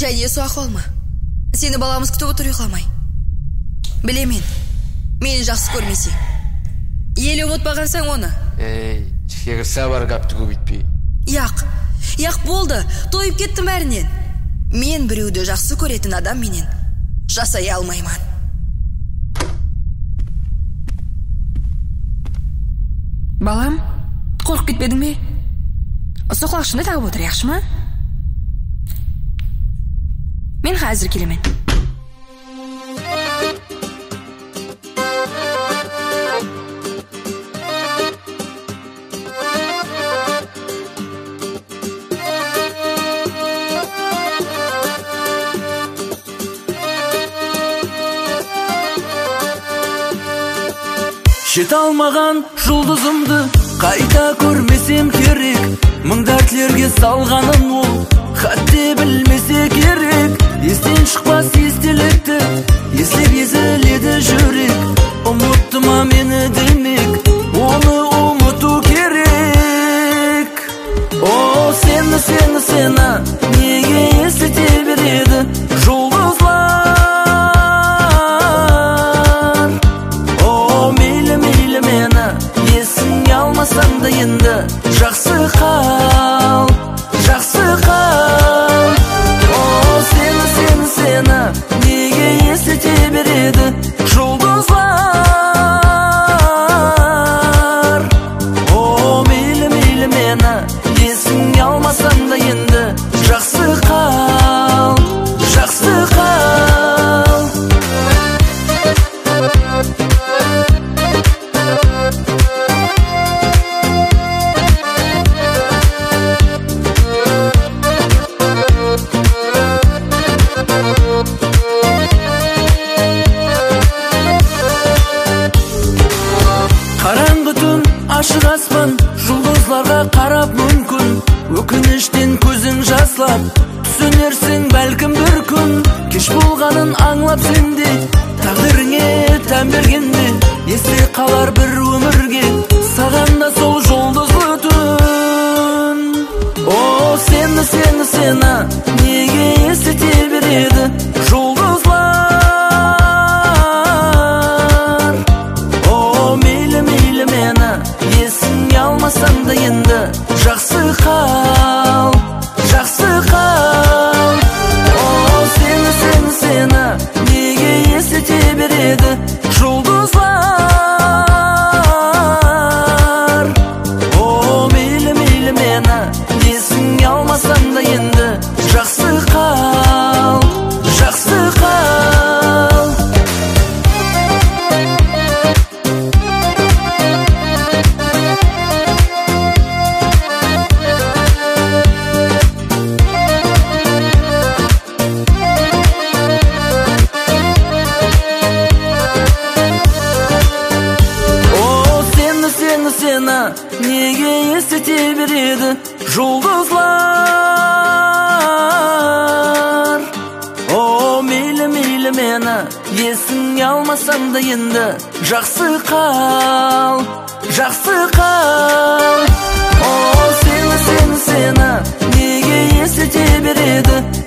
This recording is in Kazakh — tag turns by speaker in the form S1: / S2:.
S1: Және сұрақ olma. Сені баламыз күтіп отыр ұйқыламай. Білемен, мені жақсы көрмесе. Елі ұмытпағансаң оны.
S2: Шегірса бар қапты көбейтпей.
S1: Яқ болды, тойып кеттім бәрінен. Мен біреуді жақсы көретін адам менен жасай алмайман. Балам, қорқып кетпедің бе? Осы құлақшынды тағып отыр, яқшы ма? Мен қазір келемен.
S3: Жете алмаған жұлдызымды қайта көрмесем керек. Мыңдар тілерге салғанын ол хатте білмесе керек. Естен шықпас естелікті еслеп езіледі жүрек. Ұмытты ма мені демек, оны ұмыту керек. О, сені неге есете береді жұлдызлар? Алмасаң да енді жақсы қал. О, сені неге есете береді жұлдызлар? О, мейлі мені есің алмасаң да енді жақсы қал. Ашық аспан жұлдызларға қарап мүмкін, өкініштен көзің жаслап түсінерсің бәлкім бір күн. Кеш болғанын аңлап сенде, тағдырыңе тән бергенде есте қалар бір өмірге саған да сол жұлдызлы түн. О, сені неге есете береді жұлдызлар? О, мейлі мені есің алмасаң да енді жақсы қал. О, сені неге есете береді жұлдызлар? О, мейлі мені есің алмасаң да енді жақсы қал. Неге есете береді жұлдызлар? О, мейлі мені есің алмасаң да енді жақсы қал. О, сені неге есете береді